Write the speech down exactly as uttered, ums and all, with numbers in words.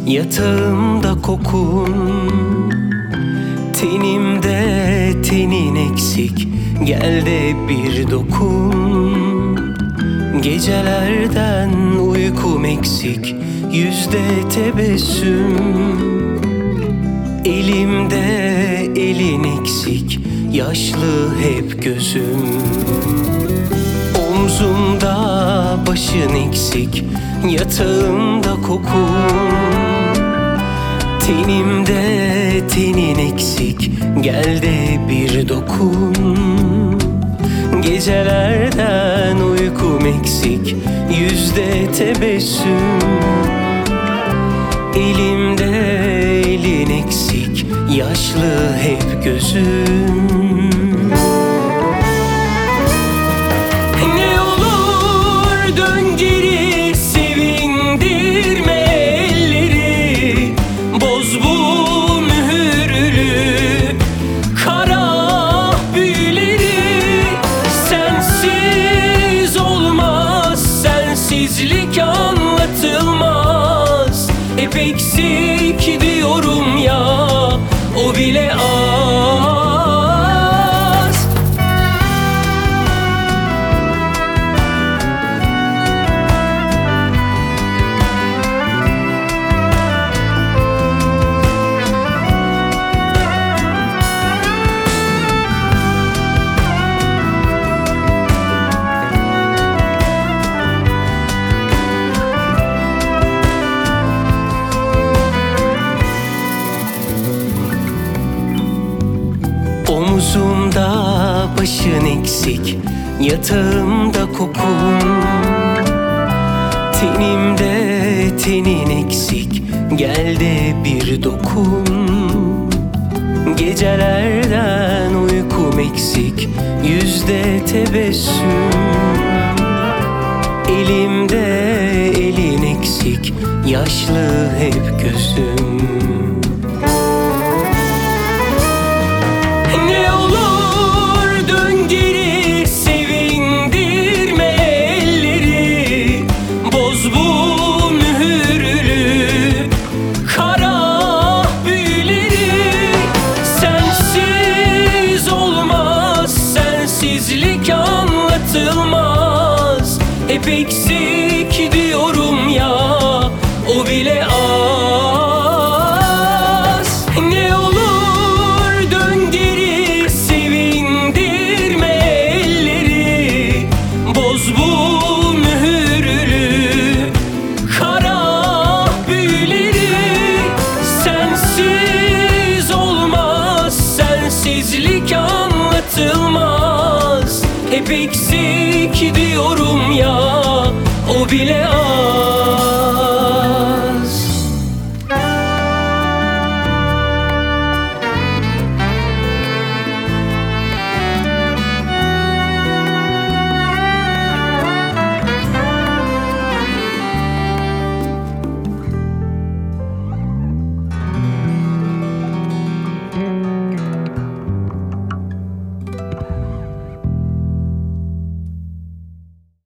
Yatağımda kokun, tenimde tenin eksik. Gel de bir dokun. Gecelerden uykum eksik, yüzde tebessüm. Elimde elin eksik, yaşlı hep gözüm. Omzumda başın eksik, yatağımda kokun. Tenimde tenin eksik, gel de bir dokun. Gecelerden uykum eksik, yüzde tebessüm. Elimde elin eksik, yaşlı hep gözüm. Ne olur dön geri, sevindirme elleri. Boz bu mühürlü kara büyüleri. Sensiz olmaz, sensizlik anlatılmaz. Hep eksik diyorum ya, o bile az. Omuzumda başın eksik, yatağımda kokun. Tenimde tenin eksik, gel de bir dokun. Gecelerden uykum eksik, yüzde tebessüm. Elimde elin eksik, yaşlı hep gözüm. Ne olur dön geri, sevindirme elleri. Boz bu mühürlü kara büyüleri. Sensiz olmaz, sensizlik anlatılmaz. Hep eksik diyorum ya, o bile az. Ne olur dön geri, sevindirme elleri. Boz bu mühürlü kara büyüleri. Sensiz olmaz, sensizlik anlatılmaz. Hep eksik diyorum ya, o bile az.